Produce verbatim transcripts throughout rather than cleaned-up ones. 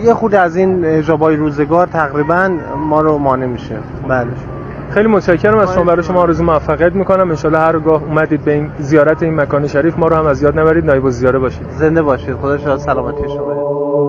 یه خود از این حجابای روزگار تقریبا ما رو مانع میشه. بله. خیلی متشکرم از شما، برای شما آرزو موفقیت میکنم. ان شاءالله هرگاه اومدید به این زیارت این مکان شریف ما رو هم از یاد نبرید، نایب الزیاره باشید. زنده باشید. خدا شاد سلامتی شما.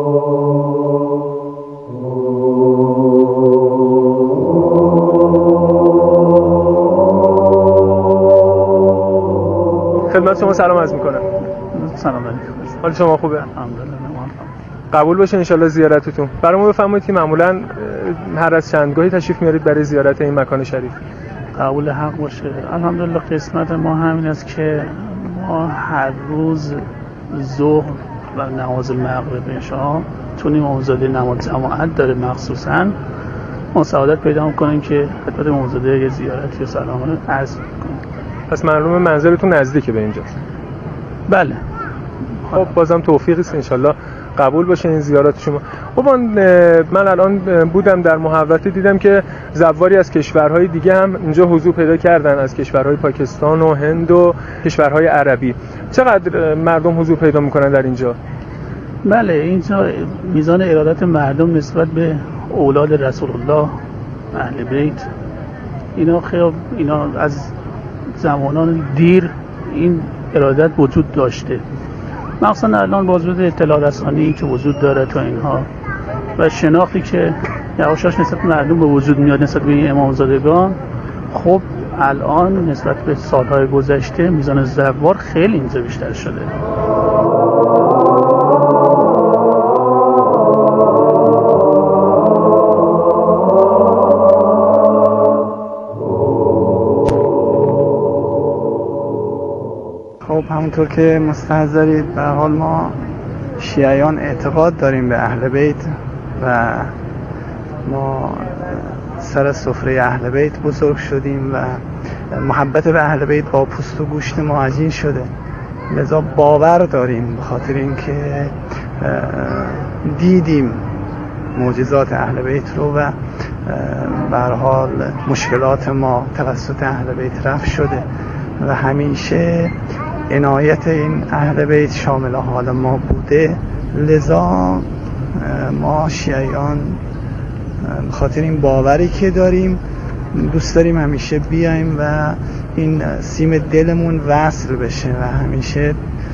خدمت شما سلام عرض میکنم. سلام علیکم. حال شما خوبه؟ الحمدلله. قبول باشه ان شاءالله زیارتتون. برامون بفرمایید که معمولا هر از چندگاهی تشریف میارید برای زیارت این مکان شریف؟ قبول حق باشه. الحمدلله قسمت ما همین است که ما هر روز ظهر و نماز مغرب انشاءالله تو امامزاده نماز جماعت داره، مخصوصا ما سعادت پیدا می‌کنیم که خدمت امامزاده یه زیارت یا سلام عرض کنیم. پس معلومه منزلتون نزدیکه به اینجاست؟ بله. خب بازم توفیقی است ان شاءالله قبول باشه این زیارت شما. خب من الان بودم در محوطه، دیدم که زواری از کشورهای دیگه هم اینجا حضور پیدا کردن، از کشورهای پاکستان و هند و کشورهای عربی. چقدر مردم حضور پیدا میکنن در اینجا؟ بله، اینجا میزان ارادت مردم نسبت به اولاد رسول الله اهل بیت اینا خیلی اینا از زمانان دیر این ارادت وجود داشته. مخصوصا الان با وجود اطلاع رسانی که وجود داره تو اینها و شناختی که یواشاش نسبت مردم به وجود میاد نسبت به این امامزادگان، خب الان نسبت به سالهای گذشته میزان زوار خیلی اینجا بیشتر شده. خب همونطور که مستحضرید به حال ما شیعیان اعتقاد داریم به اهل بیت و ما سر سفره اهل بیت بزرگ شدیم و محبت به اهل بیت با پوست و گوشت ما عجین شده، لذا باور داریم به خاطر اینکه دیدیم معجزات اهل بیت رو و به هر حال مشکلات ما توسط اهل بیت رفع شده و همیشه عنایت این اهل بیت شامل حال ما بوده. لذا ما شیعیان بخاطر این باوری که داریم دوست داریم همیشه بیایم و این سیم دلمون وصل بشه و همیشه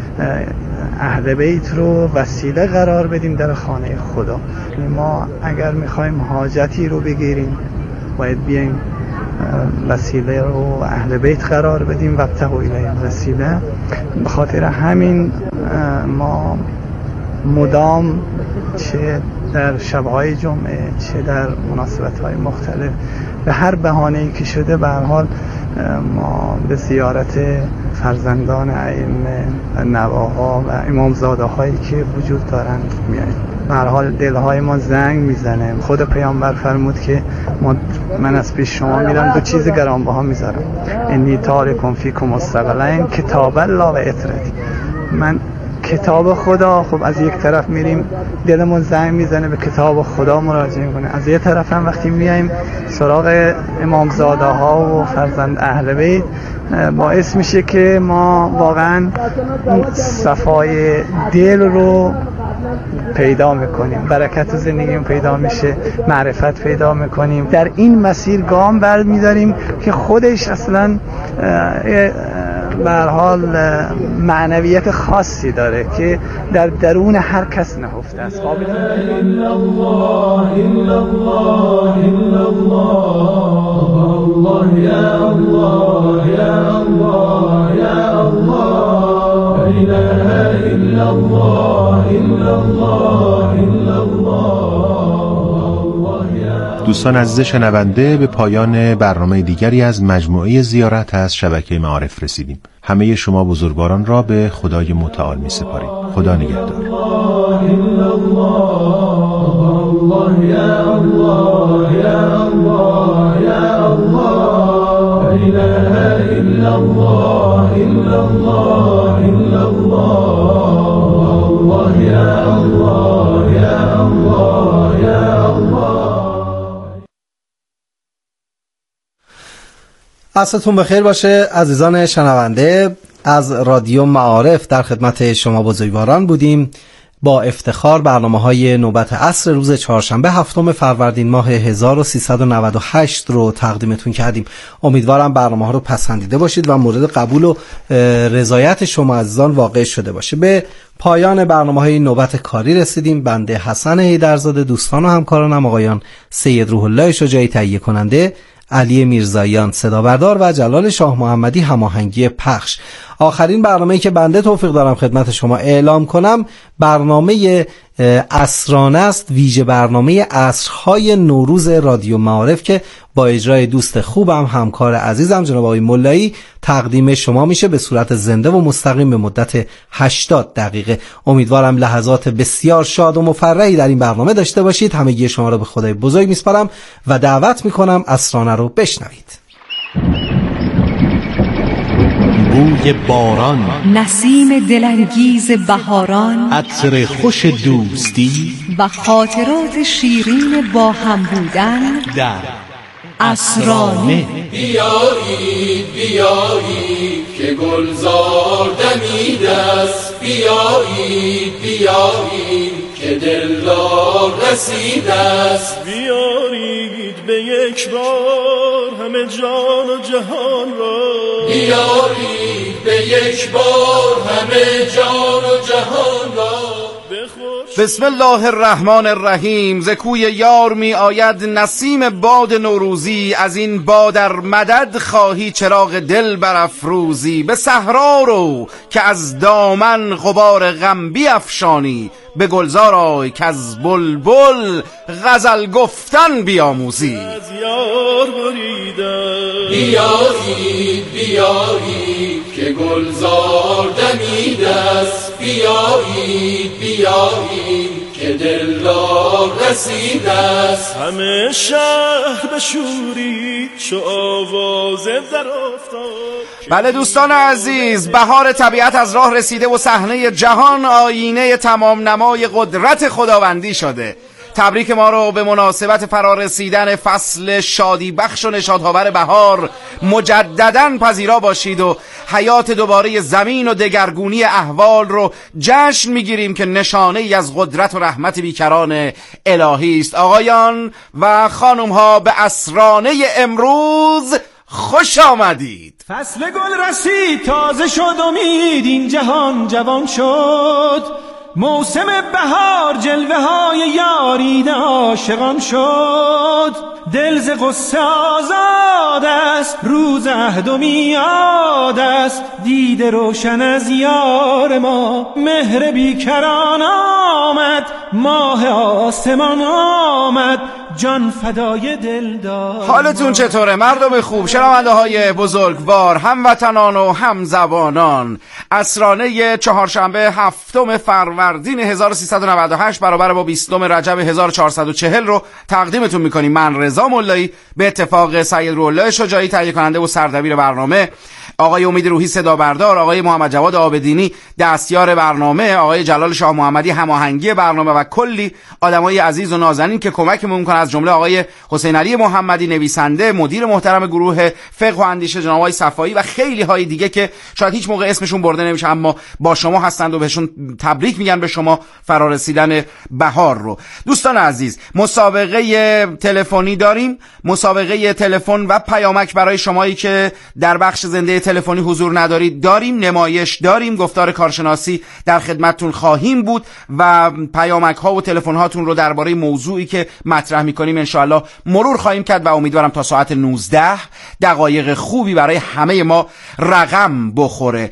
اهل بیت رو وسیله قرار بدیم در خانه خدا. ما اگر میخوایم حاجتی رو بگیریم باید بیایم وسیله رو اهل بیت قرار بدیم و ابتغوا الیه وسیله. به خاطر همین ما مدام چه در شب‌های جمعه چه در مناسبت‌های مختلف به هر بهانه‌ای که شده به هر حال ما به زیارت فرزندان ائمه و نواها و امامزاده هایی که وجود دارند میاییم. به هر حال دلهای ما زنگ میزنه. خود پیامبر فرمود که ما من از پیش شما میرم دو چیز گرانبها میذارم، انی تارکم فیکم الثقلین کتاب الله و اطرتی. من کتاب خدا، خب از یک طرف میریم دلمون زنگ میزنه به کتاب خدا مراجعه کنه، از یک طرف هم وقتی میایم سراغ امامزاده ها و فرزند اهل بیت باعث میشه که ما واقعا صفای دل رو پیدا میکنیم، برکت زندگیم پیدا میشه، معرفت پیدا میکنیم، در این مسیر گام برمیداریم که خودش اصلا به هر حال معنویت خاصی داره که در درون هر کس نهفته است. الا الله الا الله الا الله الله یا الله یا الله یا الله لا اله الا الله الا الله الا الله. دوستان عزیز شنونده، به پایان برنامه دیگری از مجموعه زیارت از شبکه معارف رسیدیم. همه شما بزرگواران را به خدای متعال می سپاریم. خدا نگهدار. عصرتون بخیر باشه عزیزان شنونده. از رادیو معارف در خدمت شما بزرگواران بودیم با افتخار برنامه‌های نوبت عصر روز چهارشنبه هفتم فروردین ماه هزار و سیصد و نود و هشت رو تقدیمتون کردیم. امیدوارم برنامه‌ها رو پسندیده باشید و مورد قبول و رضایت شما عزیزان واقع شده باشه. به پایان برنامه‌های نوبت کاری رسیدیم. بنده حسن حیدرزاده، دوستان و همکارانم آقایان سید روح الله شجاعی تهیه کننده، علی میرزاییان صدا بردار و جلال شاه محمدی هماهنگی پخش. آخرین برنامه‌ای که بنده توفیق دارم خدمت شما اعلام کنم برنامه عصرانه است، ویژه برنامه عصرهای نوروز رادیو معارف که با اجرای دوست خوبم، همکار عزیزم جناب آقای ملایی تقدیم شما میشه به صورت زنده و مستقیم به مدت هشتاد دقیقه. امیدوارم لحظات بسیار شاد و مفرحی در این برنامه داشته باشید. همگی شما را به خدای بزرگ میسپارم و دعوت میکنم عصرانه رو بشنوید. بوی باران، نسیم دلانگیز بهاران، عطر خوش دوستی و خاطرات شیرین با هم بودن در عصرانه. بیایید بیایید که گلزار دمیده است، بیایید بیایید که دلدار رسیده است، بیایید به یک بار همه جان و جهان را، بیایید به یک بار همه جان و جهان را. بسم الله الرحمن الرحیم. ز کوی یار می آید نسیم باد نوروزی، از این بادر مدد خواهی چراغ دل برافروزی. به صحرا رو که از دامن غبار غم بیفشانی، به گلزار آی که از بلبل غزل گفتن بیاموزی. از یار بریدم بیایید بیایید که گلزار دمیده است، بیایید بیایید که دلدار رسیده است. همه شهر بشورید چو آواز در افتاد. بله دوستان عزیز، بهار طبیعت از راه رسیده و صحنه جهان آینه تمام نمای قدرت خداوندی شده. تبریک ما رو به مناسبت فرارسیدن فصل شادی بخش و نشاط‌آور بهار مجدداً پذیرا باشید و حیات دوباره زمین و دگرگونی احوال رو جشن میگیریم که نشانه ای از قدرت و رحمت بیکران الهی است. آقایان و خانم‌ها، به عصرانه امروز خوش آمدید. فصل گل رسید، تازه شد امید، این جهان جوان شد. موسم بهار جلوه های یارید عاشقان شد. دل ز غصه آزاد است، روز عهد و میعاد است. دیده روشن از یار ما، مهر بیکران آمد. ماه آسمان آمد، جان فدای دل داد. حالتون چطوره مردم خوب، شنونده های بزرگوار، هموطنان و همزبانان؟ عصرانه چهارشنبه هفتم فروردین هزار و سیصد و نود و هشت برابر با بیستم رجب هزار و چهارصد و چهل رو تقدیمتون میکنیم. من رضا ملایی به اتفاق سید روح الله شجاعی تهیه کننده و سردبیر برنامه، آقای امید روحی صدا بردار، آقای محمد جواد آبدینی دستیار برنامه، آقای جلال شاه محمدی هماهنگی برنامه و کلی آدمای عزیز و نازنین که کمکمون میکنن، از جمله آقای حسین علی محمدی نویسنده، مدیر محترم گروه فقه و اندیشه جناب آقای صفایی و خیلی های دیگه که شاید هیچ موقع اسمشون برده نمیشه اما با شما هستند و بهشون تبریک میگن به شما فرارسیدن بهار رو. دوستان عزیز، مسابقه تلفنی داریم، مسابقه تلفن و پیامک برای شمایی که در بخش زنده تلفنی حضور ندارید داریم، نمایش داریم، گفتار کارشناسی در خدمتتون خواهیم بود و پیامک ها و تلفن هاتون رو درباره موضوعی که مطرح میکنیم انشاءالله مرور خواهیم کرد و امیدوارم تا ساعت نوزده دقایق خوبی برای همه ما رقم بخوره.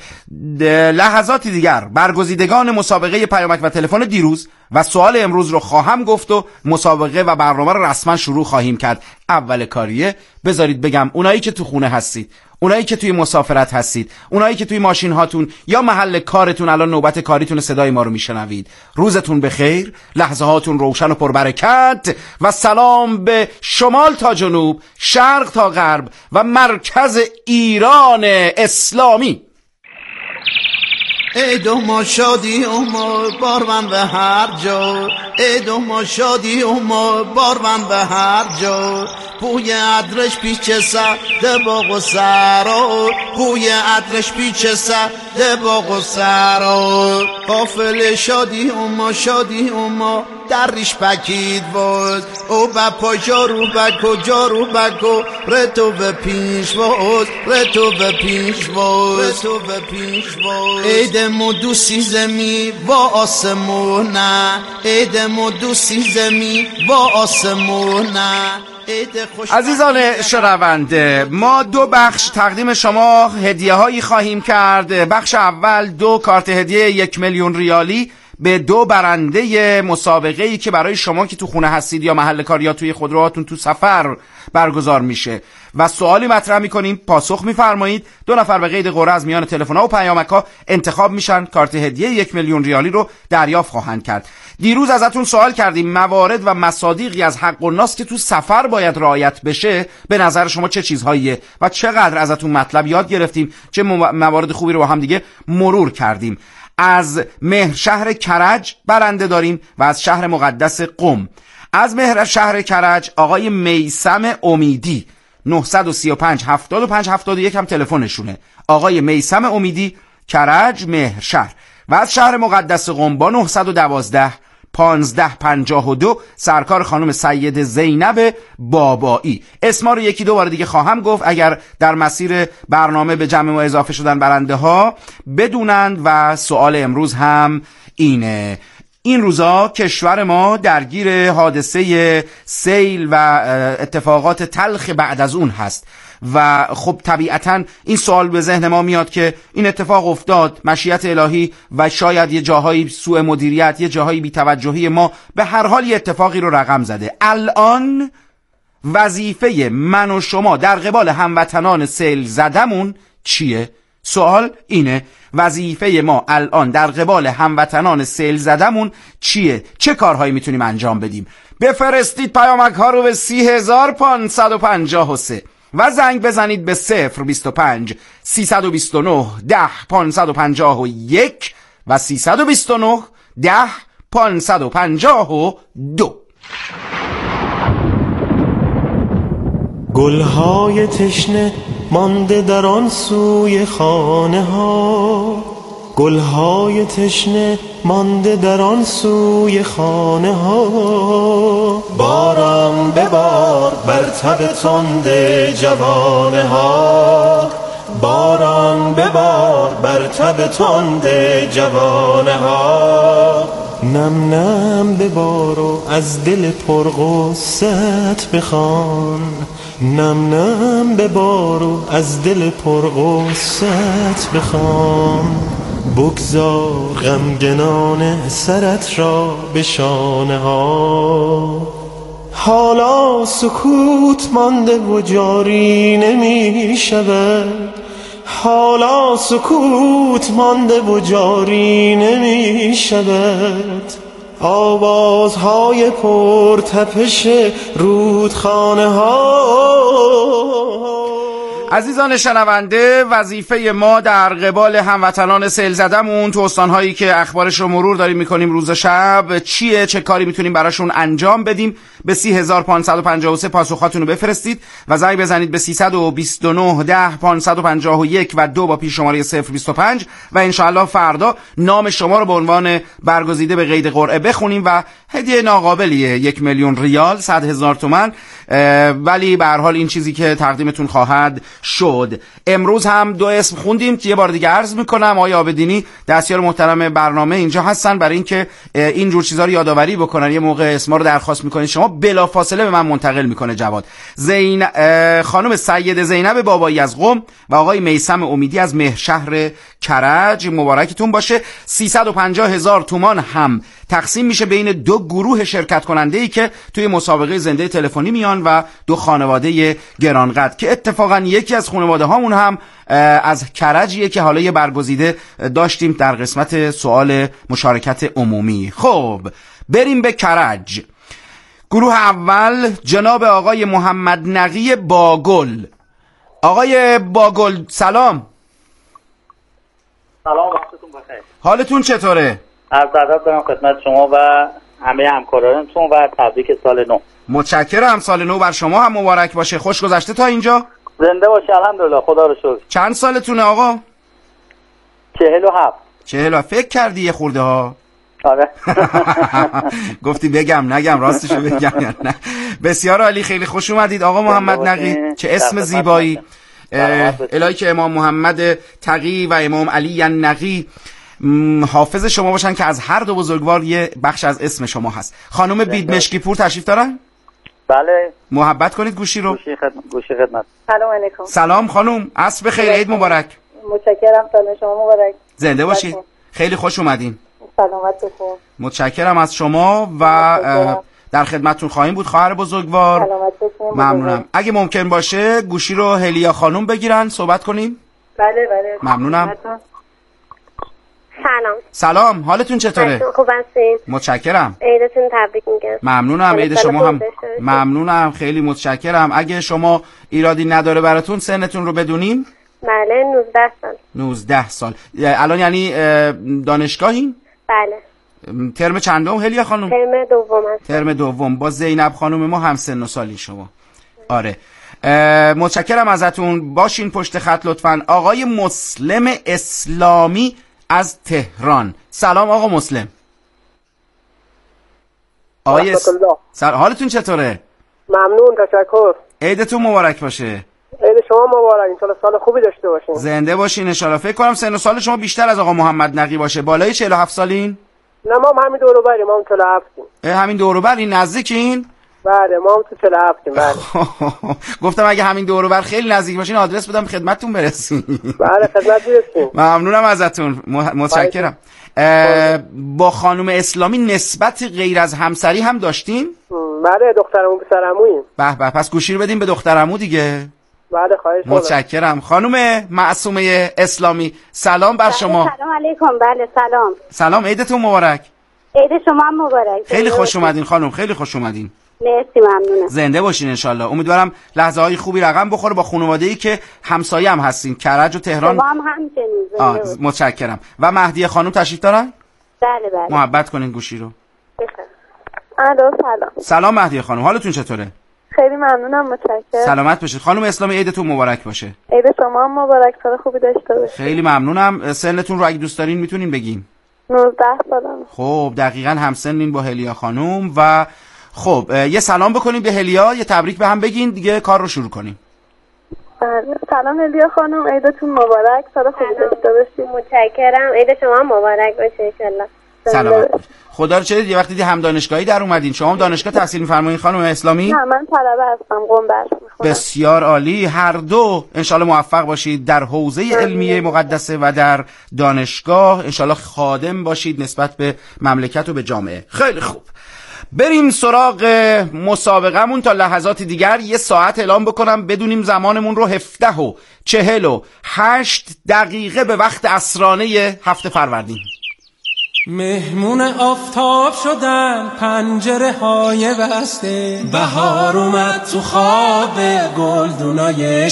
لحظاتی دیگر برگزیدگان مسابقه پیامک و تلفن دیروز و سوال امروز رو خواهم گفت و مسابقه و برنامه رو رسما شروع خواهیم کرد. اول کاریه بذارید بگم اونایی که تو خونه هستید، اونایی که توی مسافرت هستید، اونایی که توی ماشین هاتون یا محل کارتون الان نوبت کاریتون صدای ما رو میشنوید، روزتون بخیر، لحظه هاتون روشن و پربرکت و سلام به شمال تا جنوب، شرق تا غرب و مرکز ایران اسلامی. ای دو ما شادی و ما بارون به هر جا، ای دو ما شادی و ما بارون به هر جا. بوی عطرش پیش سر ده باغ و سرا بوی عطرش پیچ سر ده باغ و سرا قافل شادی اوما شادی اوما دریش پکید باز او بپا جارو بکو جارو بکو رتو به پیش باز رتو به پیش باز رتو به پیش باز ایدمو دو سیزمی با آسمونه ایدمو دو سیزمی با آسمونه. عزیزان شنونده، ما دو بخش تقدیم شما هدیه هایی خواهیم کرد. بخش اول دو کارت هدیه یک میلیون ریالی به دو برنده مسابقه ای که برای شما که تو خونه هستید یا محل کار یا توی خودروهاتون تو سفر برگزار میشه و سوالی مطرح میکنیم پاسخ میفرمایید. دو نفر به قید قرعه از میان تلفن‌ها و پیامک‌ها انتخاب میشن، کارت هدیه یک میلیون ریالی رو دریافت خواهند کرد. دیروز ازتون سوال کردیم موارد و مصادیقی از حق الناس که تو سفر باید رعایت بشه به نظر شما چه چیزهاییه و چقدر ازتون مطلب یاد گرفتیم، چه موارد خوبی رو با هم دیگه مرور کردیم. از مهر شهر کرج برنده داریم و از شهر مقدس قم. از مهر شهر کرج آقای میثم امیدی نه سه پنج هفتاد و پنج هفتاد و یک هم تلفنشونه. آقای میثم امیدی کرج مهر شهر. و از شهر مقدس قم با نه یک دو پانزده پنجاه و دو سرکار خانم سید زینب بابایی. اسما رو یکی دو بار دیگه خواهم گفت اگر در مسیر برنامه به جمع ما اضافه شدن برنده ها بدونند. و سوال امروز هم اینه: این روزا کشور ما درگیر حادثه سیل و اتفاقات تلخ بعد از اون هست و خب طبیعتاً این سوال به ذهن ما میاد که این اتفاق افتاد، مشیت الهی و شاید یه جاهایی سوء مدیریت، یه جاهایی بی‌توجهی ما، به هر حال یه اتفاقی رو رقم زده. الان وظیفه من و شما در قبال هموطنان سیل زدمون چیه؟ سوال اینه: وظیفه ما الان در قبال هموطنان سیل زدمون چیه؟ چه کارهایی میتونیم انجام بدیم؟ بفرستید پیامک ها رو به سی هزار پانصد و پنجاه و سه و زنگ بزنید به صفر بیست و پنج سیصد و بیست و نه ده پانصد و پنجاه و یک و سیصد و بیست و نه ده پانصد و پنجاه و دو. گلهای تشنه مانده در آن سوی خانه ها، گلهای تشنه مانده در آن سوی خانه ها. باران ببار بر تب تند جوانه ها، باران ببار بر تب تند جوانه ها. نم نم ببار و از دل پرغصت بخوان، نم نم ببار و از دل پرغصت بخوان. بگذار غمگنان سرت را به شانه ها، حالا سکوت مانده و جاری نمی شود، حالا سکوت مانده و جاری نمی شود. آوازهای پرتپش رودخانه ها. عزیزان شنونده، وظیفه ما در قبال هموطنان سیل زدمون تو استانهایی که اخبارش رو مرور داریم میکنیم روز شب چیه؟ چه کاری میتونیم براشون انجام بدیم؟ به سی هزار پانصد و پنجاه و سه پاسخاتون رو بفرستید و زنگ بزنید به سیصد و بیست و نه ده پانصد و پنجاه و یک و دو با پیش شماره صفر بیست و پنج و انشاءالله فردا نام شما رو به عنوان برگزیده به قید قرعه بخونیم و هدیه ناقابلیه یک میلیون ریال صد هزار تومان، ولی به هر حال این چیزی که تقدیمتون خواهد شد. امروز هم دو اسم خوندیم که یه بار دیگه عرض میکنم آقای عابدینی دستیار محترم برنامه اینجا هستن برای اینکه این جور چیزا رو یادآوری بکنن. یه موقع اسما رو درخواست میکنید شما بلافاصله به من منتقل میکنه جواد. زین خانم سید زینب بابایی از قم و آقای میثم امیدی از مهر شهر کرج مبارکتون باشه. سیصد و پنجاه هزار تومان هم تقسیم میشه بین دو گروه شرکت کننده ای که توی مسابقه زنده تلفنی میان و دو خانواده گرانقدر که اتفاقا یکی از خانواده هامون هم از کرجیه که حالا یه برگزیده داشتیم در قسمت سوال مشارکت عمومی. خب بریم به کرج. گروه اول جناب آقای محمد نقی باگل. آقای باگل سلام. سلام، وقتتون بخیر. حالتون چطوره؟ عرض ادب دارم خدمت شما و همه همکارانتون و تبریک سال نو. متشکرم، سال نو بر شما هم مبارک باشه. خوش گذشته تا اینجا؟ زنده باشی الحمدلله، خدا رو شکر. چند سالتونه آقا؟ چهل و هفت. چهل و فکر کردی یه خورده ها؟ آره. گفتی بگم نگم راستشو بگم یا نه. بسیار عالی، خیلی خوش اومدید آقا محمد نقی، چه اسم زیبایی. الهی که امام محمد تقی و امام علی نقی حافظ شما باشن که از هر دو بزرگوار یه بخش از اسم شما هست. خانم بید مشکی پور تشریف دارن؟ بله. محبت کنید گوشی رو. گوشی خدمت. گوشی خدمت. سلام علیکم. سلام خانم، عصر بخیر، عید مبارک. متشکرم، سال شما مبارک. زنده باشید. خیلی خوش اومدین. سلامت بخیر. متشکرم از شما و در خدمتتون خواهیم بود خواهر بزرگوار. سلامت باشید. ممنونم. اگه ممکن باشه گوشی رو هلیا خانم بگیرن صحبت کنیم. بله بله. ممنونم. سلام. سلام، حالتون چطوره؟ خوب هستین؟ متشکرم. عیدتون تبریک میگم. ممنونم، عید شما هم. ممنونم، خیلی متشکرم. اگه شما ایرادی نداره براتون سنتون رو بدونیم؟ بله، نوزده سال. نوزده سال. الان یعنی دانشگاهین؟ بله. ترم چندم هلیا خانم؟ ترم دوم هست. ترم دوم. با زینب خانم ما هم سن و سالی شما. آره. متشکرم ازتون، باشین پشت خط لطفاً. آقای مسلم اسلامی از تهران. سلام آقا مسلم. آقای اس... سل... حالتون چطوره؟ ممنون، تشکر. عیدتون مبارک باشه. عید شما مبارک، انشالله سال خوبی داشته باشین. زنده باشین انشالله. فکر کنم سن و سال شما بیشتر از آقا محمد نقی باشه. بالای چهل و هفت سالین؟ نه ما هم همین دور و بریم، ما هم چهل و هفتیم. همین دور و بر این نزدیکین؟ بله ما هم تو چهل و هفتیم. بله. گفتم اگه همین دور و بر خیلی نزدیک باشین آدرس بدم خدمتتون برسیم. بله خدمت برسیم. ممنونم ازتون، متشکرم. با خانم اسلامی نسبت غیر از همسری هم داشتین؟ بله، دخترمو پسرموییم. به به، پس گوشی رو بدیم به دخترمو دیگه. بله خواهش می‌کنم. متشکرم. خانم معصومه اسلامی سلام بر شما. سلام علیکم. بله سلام. سلام، عیدتون مبارک. عید شما هم مبارک. خیلی خوش اومدین خانم، خیلی خوش اومدین. مرسی، ممنونم. زنده باشین انشالله. امیدوارم لحظه های خوبی رقم بخوره با خانواده‌ای که همسایه هم هستین، کرج و تهران. شما هم همچنین. متشکرم. و مهدیه خانم تشریف دارن؟ بله بله. محبت کنین گوشی رو. الو سلام. سلام مهدیه خانم، حالتون چطوره؟ خیلی ممنونم، متشکرم. سلامت باشید. خانم اسلامی عیدتون مبارک باشه. عید شما هم مبارک، سال خوبی داشته باشید. خیلی ممنونم. سنتون رو اگه دوست دارین میتونین بگین. نوزده سالم. خب دقیقاً همسنین با هلیا خانم. و خب یه سلام بکنیم به هلیا، یه تبریک به هم بگین دیگه کار رو شروع کنیم. بله. سلام هلیا خانم، عیدتون مبارک، سال خوبی داشته باشید. متشکرم. عید شما هم مبارک باشه ان شاءالله. سلام. خدا رو چه یه وقتی دی هم دانشگاهی در اومدین. شما هم دانشگاه تحصیل می‌فرمایید خانم اسلامی؟ نه من طلبه هستم، قم درس می‌خونم. بسیار عالی. هر دو انشالله موفق باشید در حوزه علمیه مقدسه و در دانشگاه. انشالله خادم باشید نسبت به مملکت و به جامعه. خیلی خوب، بریم سراغ مسابقمون. تا لحظات دیگر یه ساعت اعلام بکنم بدونیم زمانمون رو. هفده و چهل و هشت دقیقه به وقت عصرانه هفت فروردین. مهمون آفتاب شدن پنجره های بسته، بهار اومد تو خواب گلدونای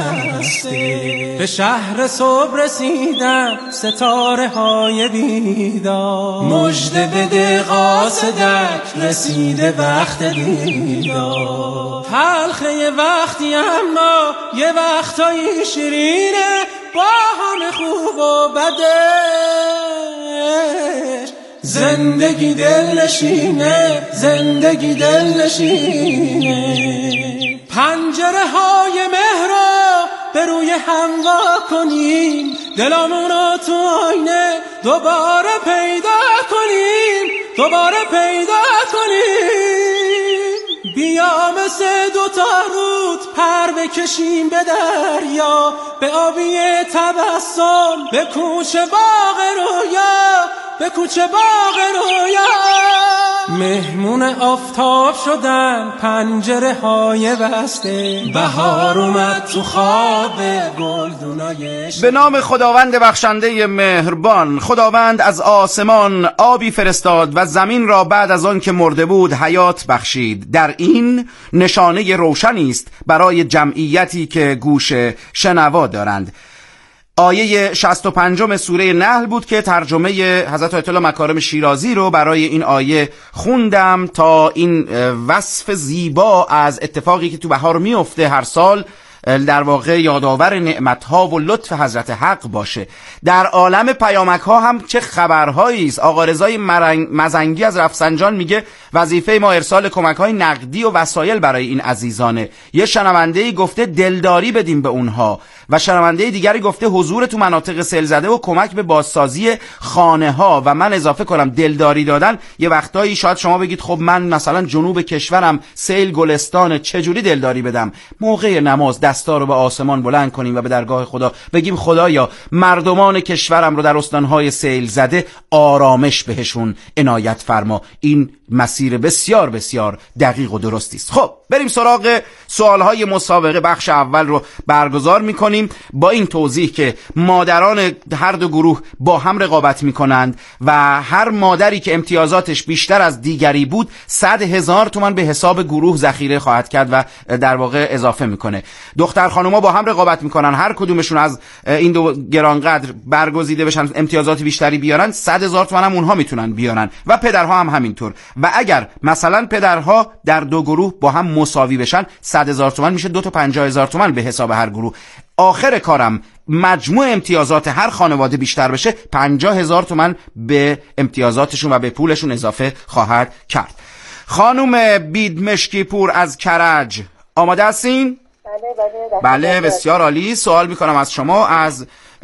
شکسته، به شهر صبح رسیدن ستاره های بیدار، مژده بده قاصدک رسیده وقت دیدار. تلخه یه وقتی اما یه وقتایی شیرینه، با همه خوب و بدش زندگی دل نشینه، زندگی دل نشینه. پنجره های مهر رو به روی هم وا کنیم، دلامونو تو آینه دوباره پیدا کنیم، دوباره پیدا کنیم. بیا مثل دوتا رود پر بکشیم به دریا، به آبی تبسم به کوچه باغ رویا، به کوچه باغ رویا. مهمون آفتاب شدن پنجره های بسته، بهار اومد تو خواب گلدونای. به نام خداوند بخشنده مهربان. خداوند از آسمان آبی فرستاد و زمین را بعد از آن که مرده بود حیات بخشید. در این نشانه روشنی است برای جمعیتی که گوش شنوا دارند. آیه شصت و پنجم سوره نحل بود که ترجمه حضرت آیت الله مکارم شیرازی رو برای این آیه خوندم تا این وصف زیبا از اتفاقی که تو بهار میفته هر سال در واقع یادآور نعمت‌ها و لطف حضرت حق باشه. در عالم پیامک‌ها هم چه خبرهایی است. آقا رضای مزنگی از رفسنجان میگه وظیفه ما ارسال کمک‌های نقدی و وسایل برای این عزیزانه. یه شنونده‌ای گفته دلداری بدیم به اونها و شنونده دیگری گفته حضور تو مناطق سیل زده و کمک به بازسازی خانه‌ها. و من اضافه کنم دلداری دادن یه وقتایی شاید شما بگید خب من مثلا جنوب کشورم سیل گلستان، چجوری دلداری بدم؟ موقع نماز دستا رو به آسمان بلند کنیم و به درگاه خدا بگیم خدایا مردمان کشورم رو در استانهای سیل زده آرامش بهشون عنایت فرما. این مسیر بسیار بسیار دقیق و درستی است. خب بریم سراغ سوالهای مسابقه. بخش اول رو برگزار میکنیم با این توضیح که مادران هر دو گروه با هم رقابت میکنند و هر مادری که امتیازاتش بیشتر از دیگری بود صد هزار تومان به حساب گروه ذخیره خواهد کرد و در واقع اضافه میکنه. دختر خانوما با هم رقابت میکنن، هر کدومشون از این دو گرانقدر برگزیده بشن امتیازات بیشتری بیارن صد هزار تومان هم اونها میتونن بیارن و پدرها هم همینطور. و اگر مثلا پدرها در دو گروه با هم مساوی بشن صد هزار تومان میشه دو تا پنجاه هزار تومان به حساب هر گروه. آخر کارم مجموع امتیازات هر خانواده بیشتر بشه پنجاه هزار تومان به امتیازاتشون و به پولشون اضافه خواهد کرد. خانم بیدمشکی پور از کرج آماده هستین؟ بله بله بله بسیار عالی. سوال میکنم از شما از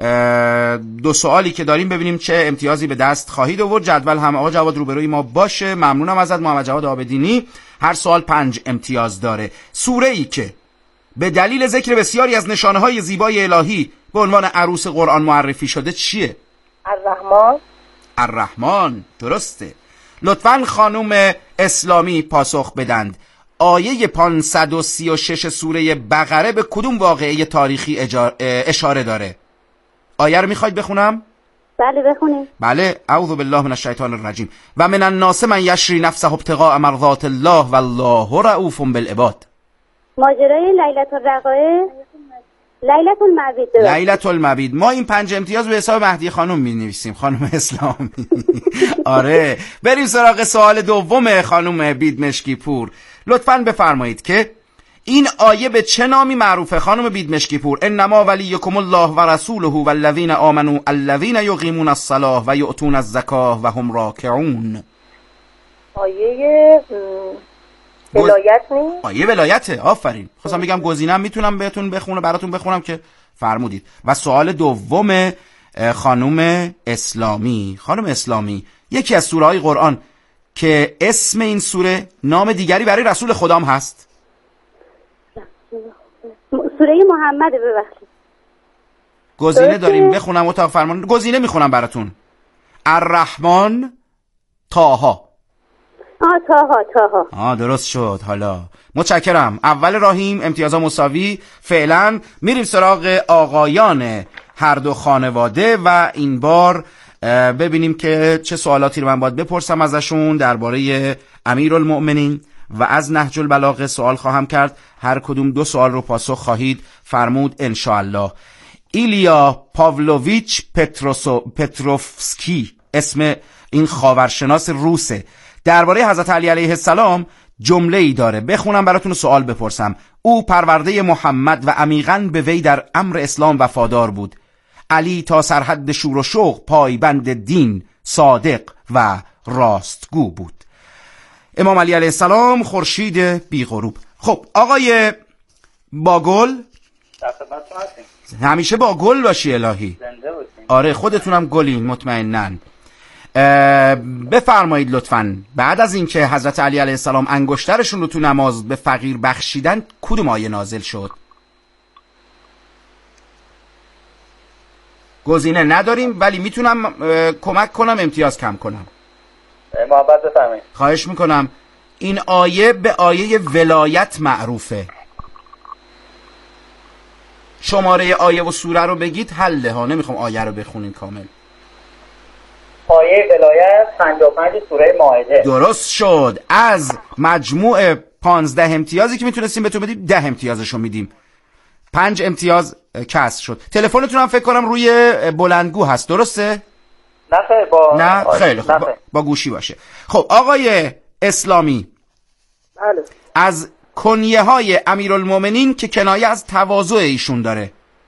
دو سوالی که داریم ببینیم چه امتیازی به دست خواهید آورد. جدول هم آقا جواد روبروی ما باشه. ممنونم ازت محمد جواد آبدینی. هر سوال پنج امتیاز داره. سوره ای که به دلیل ذکر بسیاری از نشانه های زیبای الهی به عنوان عروس قرآن معرفی شده چیه؟ الرحمن. الرحمن درسته. لطفاً خانم اسلامی پاسخ بدند. آیه پانصد و سی و شش سوره بقره به کدوم واقعه تاریخی اشاره داره؟ آیه رو میخواید بخونم؟ بله بخونید. بله. اعوذ بالله من الشیطان الرجیم. و من الناس من یشری نفسه ابتغاء مرضات الله والله رؤوف بالعباد. ماجرای لیلة الرقائق، لیلة المبید. لیلة المبید. ما این پنج امتیاز به حساب مهدی خانم می نویسیم. خانم اسلامی. آره. بریم سراغ سوال دوم خانم بیدمشکی پور. لطفاً بفرمایید که این آیه به چه نامی معروفه خانم بیدمشکی پور؟ انما ولیکم الله و رسوله والذین آمنوا الذین یقیمون الصلاة و یؤتون الزکاة و هم راکعون. آیه ولایت نیست؟ آیه ولایته. آفرین. خواستم بگم گزینم میتونم بهتون بخونه براتون بخونم که فرمودید. و سوال دوم خانم اسلامی. خانم اسلامی یکی از سوره های قرآن که اسم این سوره نام دیگری برای رسول خدام هست؟ سوره محمد. ببخشید گزینه داریم بخونم اتاق فرمان. گزینه میخونم براتون. الرحمن، طاها. آه طاها طاها. آه درست شد. حالا متشکرم. اول راهیم امتیازا مساوی. فعلا میریم سراغ آقایان هر دو خانواده و این بار ببینیم که چه سوالاتی رو من باید بپرسم ازشون درباره امیرالمؤمنین و از نهج البلاغه سوال خواهم کرد. هر کدوم دو سوال رو پاسخ خواهید فرمود انشاءالله. ایلیا پاولویچ پتروسو پتروفسکی اسم این خاورشناس روسه. درباره حضرت علی علیه السلام جمله ای داره. بخونم براتون سوال بپرسم. او پرورده محمد و عمیقاً به وی در امر اسلام وفادار بود. علی تا سرحد شور و شوق پایبند دین، صادق و راستگو بود. امام علی علیه السلام خورشید بی غروب. خب آقای باگل، همیشه با گل باشی الهی. آره خودتونم گلین مطمئناً. بفرمایید لطفاً بعد از اینکه حضرت علی علیه السلام انگشترشون رو تو نماز به فقیر بخشیدن کدوم آیه نازل شد؟ گزینه نداریم ولی میتونم کمک کنم امتیاز کم کنم. محبت بفرمایید. خواهش میکنم. این آیه به آیه ولایت معروفه. شماره آیه و سوره رو بگید حله ها. نمیخوام آیه رو بخونین کامل. آیه ولایت پنجاه و پنج سوره مائده. درست شد. از مجموع پانزده امتیازی که میتونستیم بهتون بدیم ده امتیازشو میدیم. پنج امتیاز کسر شد. تلفنتون هم فکر کنم روی بلندگو هست درسته؟ نه خیلی با نه خیلی خوب با... با گوشی باشه. خب آقای اسلامی بله. از کنیه های امیرالمومنین که کنایه از تواضع ایشون داره.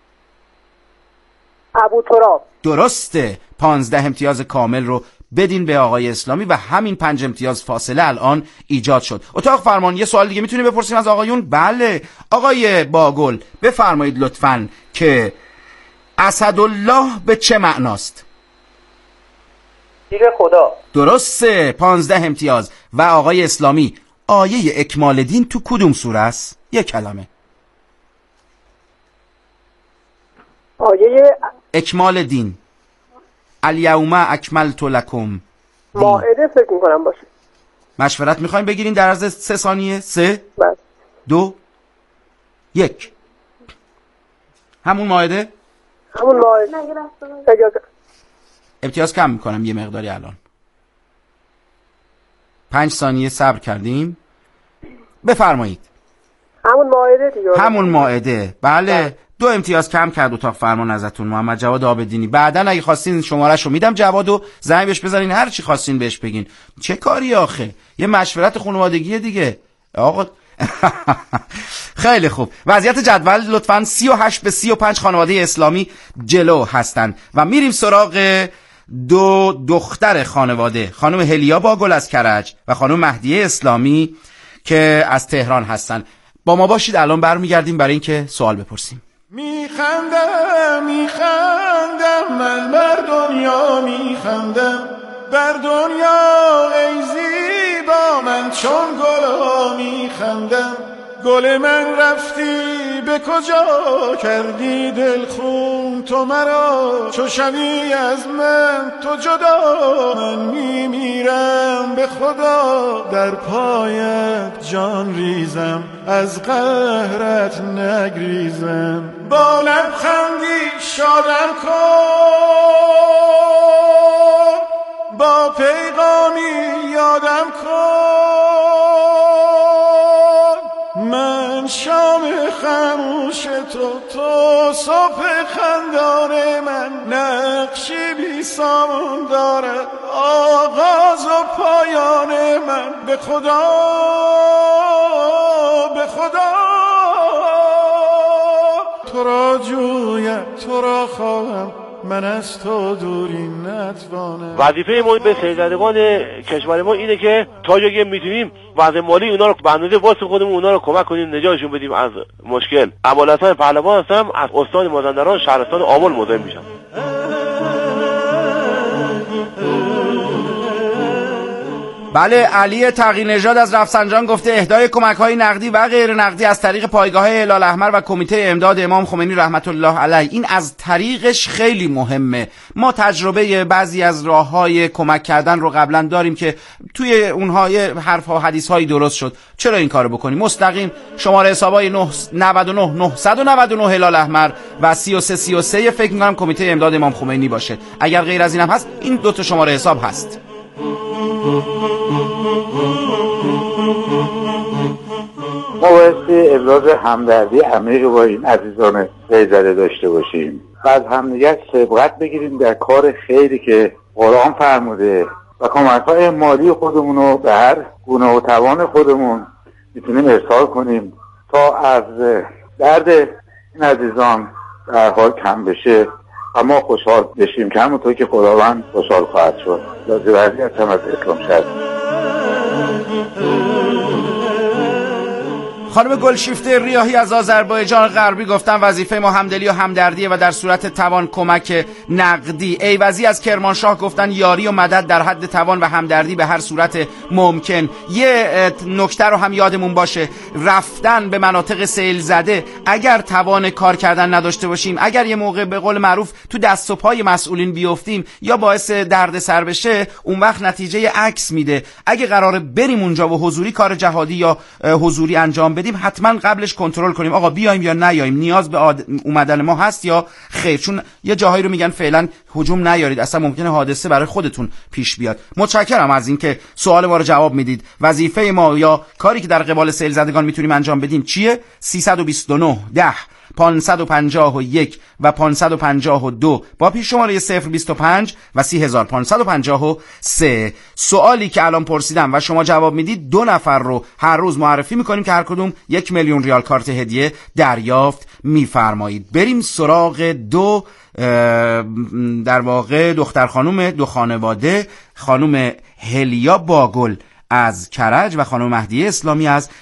ابو تراب. درسته. پانزده امتیاز کامل رو بدین به آقای اسلامی و همین پنج امتیاز فاصله الان ایجاد شد. اتاق فرمان یه سوال دیگه میتونیم بپرسیم از آقایون؟ بله. آقای باگل بفرمایید لطفاً که اسدالله به چه معناست؟ تیر خدا. درسته. پانزده امتیاز. و آقای اسلامی آیه اکمال دین تو کدوم سوره است؟ یک کلمه. آیه اکمال دین. الیوم اکملت لکم. مائده فکر میکنم باشه. مشورت میخوایم بگیرین در عرض سه ثانیه؟ سه بله. دو یک. همون مائده؟ همون مائده. اجازه امتیاز کم میکنم یه مقداری الان. پنج ثانیه صبر کردیم. بفرمایید. همون مائده دیگه. همون مائده. بله. دو امتیاز کم کرد اتاق فرمان ازتون محمد جواد آبدینی. بعداً اگه خواستین شماره‌شو میدم جوادو زنگ بهش بزنین هر چی خواستین بهش بگین. چه کاری آخه؟ یه مشورت خانوادگی دیگه. آقا خیلی خوب. وضعیت جدول لطفاً سی و هشت به سی و پنج خانواده اسلامی جلو هستن و میریم سراغ دو دختر خانواده، خانم هلیا باگل از کرج و خانم مهدیه اسلامی که از تهران هستن. با ما باشید. الان برمیگردیم برای اینکه سوال بپرسیم. میخندم میخندم من بر دنیا میخندم، بر دنیا ای زیبا من چون گلا میخندم. گل من رفتی به کجا کردی دل خون تو مرا، چو شوی از من تو جدا من میمیرم به خدا، در پایت جان ریزم از قهرت نگریزم. با لبخندی شادم کن، با پیغامی یادم کن، من شام خاموش تو، تو صبح خندان من، نقشی بی سامان دارد آغاز و پایان من. به خدا به خدا تو را جویم تو را خواهم، من از تو دوری نتوانم. وظیفه ما به سیدزدگان کشور ما اینه که تا جایی میتونیم وضع مالی اونا رو به اندازه واسه خودمون اونا رو کمک کنیم، نجاتشون بدیم از مشکل. ابوالحسن پهلوان هستم از استان مازندران شهرستان آمل مزاحم میشم. بله. علی تقی‌نژاد از رفسنجان گفته اهدای کمک‌های نقدی و غیر نقدی از طریق پایگاه هلال احمر و کمیته امداد امام خمینی رحمت الله علیه، این از طریقش خیلی مهمه. ما تجربه بعضی از راه‌های کمک کردن رو قبلا داریم که توی اونها حرف‌ها و حدیث‌هایی درست شد. چرا این کارو بکنیم؟ مستقیم شماره حسابای نه نه نه نه نه نه هلال احمر و سی و سه سی و سه فکر می‌کنم کمیته امداد امام خمینی باشه. اگر غیر از اینم هست این دو تا شماره حساب هست. ما باید ابراز همدردی عمیق با این عزیزان سیدزده داشته باشیم و از همدیگر سبقت بگیریم در کار خیری که قرآن فرموده و کمک‌های مالی خودمون رو به هر گونه و توان خودمون میتونیم ارسال کنیم تا از درد این عزیزان در حال کم بشه و ما خوشحال بشیم که همونطور که خداوند خوشحال خواهد شد. لازم هستم از اسلام شد. خانم گلشیفته ریاحی از آذربایجان غربی گفتن وظیفه ما همدلی و همدردیه و در صورت توان کمک نقدی. ایوزی از کرمانشاه گفتن یاری و مدد در حد توان و همدردی به هر صورت ممکن. یه نکته رو هم یادمون باشه، رفتن به مناطق سیل زده اگر توان کار کردن نداشته باشیم، اگر یه موقع به قول معروف تو دست و پای مسئولین بیفتیم یا باعث درد سر بشه، اون وقت نتیجه عکس میده. اگه قراره بریم اونجا و حضوری کار جهادی یا حضوری انجام بدیم حتما قبلش کنترل کنیم آقا بیایم یا نیایم، نیاز به آد... اومدن ما هست یا خیر، چون یه جاهایی رو میگن فعلا هجوم نیارید، اصلا ممکنه حادثه برای خودتون پیش بیاد. متشکرم از اینکه سوال ما رو جواب میدید. وظیفه ما یا کاری که در قبال سیل زدگان میتونیم انجام بدیم چیه؟ سیصد و بیست و نه ده پانصد و پنجاه و یک و پانصد و پنجاه و دو با پیش شماره صفر بیست و پنج و سی هزار پانصد و پنجاه و سه. سوالی که الان پرسیدم و شما جواب میدید دو نفر رو هر روز معرفی میکنیم که هر کدوم یک میلیون ریال کارت هدیه دریافت میفرمایید. بریم سراغ دو در واقع دختر خانم دو خانواده، خانم هلیا باگل از کرج و خانم مهدیه اسلامی از